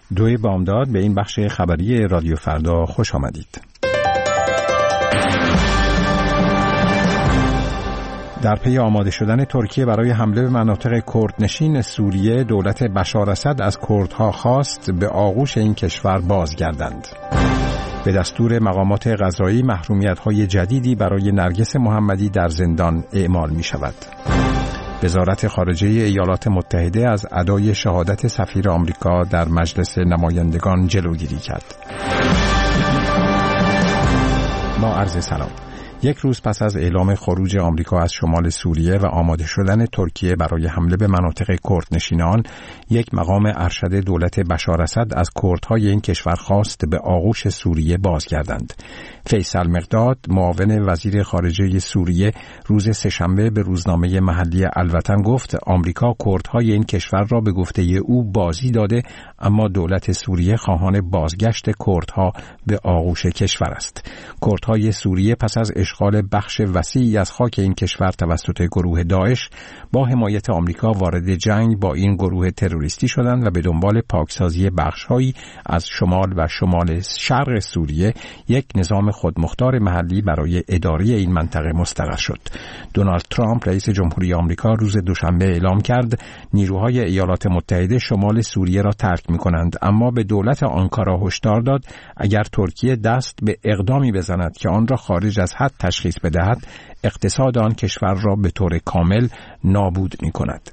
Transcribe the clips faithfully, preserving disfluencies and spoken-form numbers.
دوی بامداد به این بخش خبری رادیو فردا خوش آمدید. در پی آماده شدن ترکیه برای حمله به مناطق کردنشین سوریه، دولت بشار اسد از کردها خواست به آغوش این کشور بازگردند. به دستور مقامات قضایی محرومیت‌های جدیدی برای نرگس محمدی در زندان اعمال می‌شود. وزارت خارجه ایالات متحده از ادای شهادت سفیر آمریکا در مجلس نمایندگان جلوگیری کرد. با عرض سلام. یک روز پس از اعلام خروج آمریکا از شمال سوریه و آماده شدن ترکیه برای حمله به مناطق کردنشینان، یک مقام ارشد دولت بشار اسد از کردهای این کشور خواست به آغوش سوریه بازگردند. فیصل مقداد، معاون وزیر خارجه سوریه، روز سه‌شنبه به روزنامه محلی الوطن گفت آمریکا کردهای این کشور را به گفته او بازی داده، اما دولت سوریه خواهان بازگشت کردها به آغوش کشور است. کردهای سوریه پس از اشغال بخش وسیعی از خاک این کشور توسط گروه داعش با حمایت آمریکا وارد جنگ با این گروه تروریستی شدند و به دنبال پاکسازی بخش‌هایی از شمال و شمال شرق سوریه یک نظام خودمختار محلی برای اداره این منطقه مستقر شد. دونالد ترامپ رئیس جمهوری آمریکا روز دوشنبه اعلام کرد نیروهای ایالات متحده شمال سوریه را ترک می‌کنند، اما به دولت آنکارا هشدار داد اگر ترکیه دست به اقدامی بزند که آن را خارج از حد تشخیص بدهد، اقتصاد آن کشور را به طور کامل نابود می‌کند.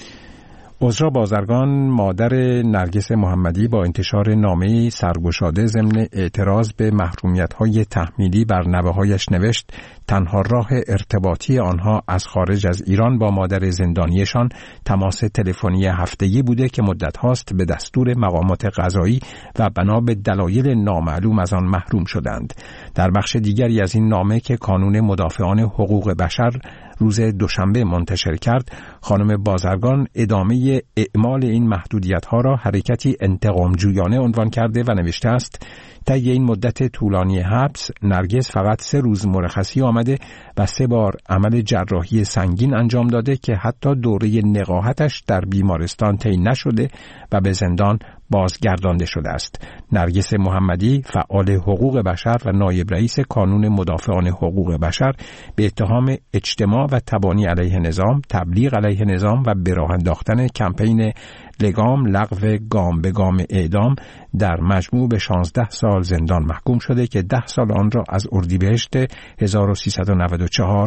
عذرا بازرگان، مادر نرگس محمدی، با انتشار نامه‌ای سرگشاده ضمن اعتراض به محرومیت‌های تحمیلی بر نوه‌هایش نوشت تنها راه ارتباطی آنها از خارج از ایران با مادر زندانیشان تماس تلفنی هفتگی بوده که مدت هاست به دستور مقامات قضایی و بنا به دلایل نامعلوم از آن محروم شدند. در بخش دیگری از این نامه که کانون مدافعان حقوق بشر روز دوشنبه منتشر کرد، خانم بازرگان ادامه اعمال این محدودیت‌ها را حرکتی انتقام‌جویانه عنوان کرده و نوشته است طی این مدت طولانی حبس، نرگس فقط سه روز مرخصی آمده و سه بار عمل جراحی سنگین انجام داده که حتی دوره نقاهتش در بیمارستان طی نشده و به زندان بازگردانده شده است. نرگس محمدی، فعال حقوق بشر و نایب رئیس کانون مدافعان حقوق بشر، به اتهام اجتماع و تبانی علیه نظام، تبلیغ علیه نظام و به راه انداختن کمپین لگام لغو گام به گام اعدام در مجموع به شانزده سال زندان محکوم شده که ده سال آن را از اردیبهشت هزار و سیصد و نود و چهار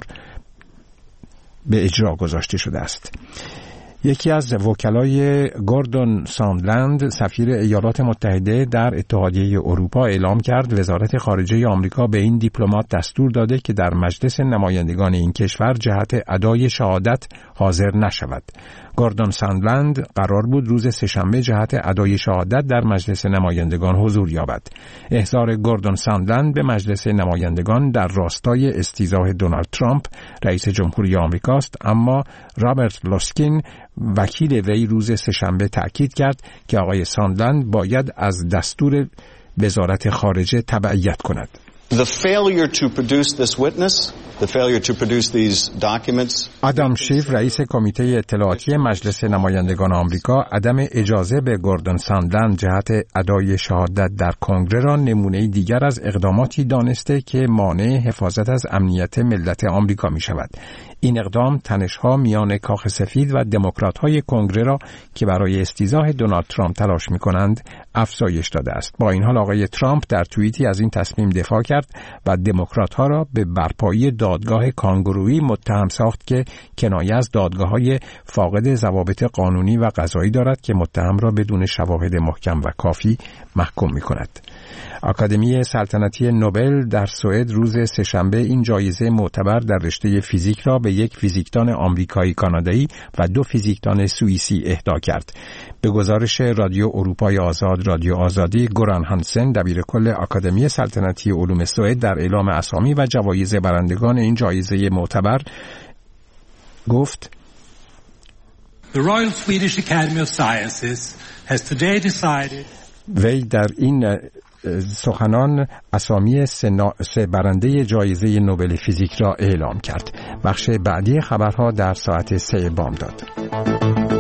به اجرا گذاشته شده است. یکی از وکلای گوردون ساندلند، سفیر ایالات متحده در اتحادیه اروپا، اعلام کرد وزارت خارجه آمریکا به این دیپلمات دستور داده که در مجلس نمایندگان این کشور جهت ادای شهادت حاضر نشود. گوردون ساندلند قرار بود روز سه‌شنبه جهت ادای شهادت در مجلس نمایندگان حضور یابد. احضار گوردون ساندلند به مجلس نمایندگان در راستای استیضاح دونالد ترامپ رئیس جمهوری آمریکاست، اما رابرت لوسکین وکیل وی روز سه‌شنبه تأکید کرد که آقای ساندلند باید از دستور وزارت خارجه تبعیت کند. The failure to produce this witness, the failure to produce these documents. آدام شیف، رئیس کمیته اطلاعاتی مجلس نمایندگان آمریکا، عدم اجازه به گوردون ساندلند جهت ادای شهادت در کنگره را نمونه دیگر از اقداماتی دانسته که مانع حفاظت از امنیت ملت آمریکا می شود. این اقدام تنش‌ها میان کاخ سفید و دموکرات‌های کنگره را که برای استیضاح دونالد ترامپ تلاش می‌کنند افزایش داده است. با این حال آقای ترامپ در توییتی از این تصمیم دفاع کرد و دموکرات‌ها را به برپایی دادگاه کانگورویی متهم ساخت که کنایه از دادگاه‌های فاقد ضوابط قانونی و قضایی دارد که متهم را بدون شواهد محکم و کافی محکوم می‌کند. آکادمی سلطنتی نوبل در سوئد روز سه‌شنبه این جایزه معتبر در رشته فیزیک را به یک فیزیکدان آمریکایی کانادایی و دو فیزیکدان سوئیسی اهدا کرد. به گزارش رادیو اروپای آزاد رادیو آزادی، گوران هانسن، دبیرکل آکادمی سلطنتی علوم سوئد، در اعلام اسامی و جوایز برندگان این جایزه معتبر گفت: The Royal Swedish Academy of Sciences has today decided. وی در این سخنان اسامی سه برنده جایزه نوبل فیزیک را اعلام کرد. بخش بعدی خبرها در ساعت سه بامداد.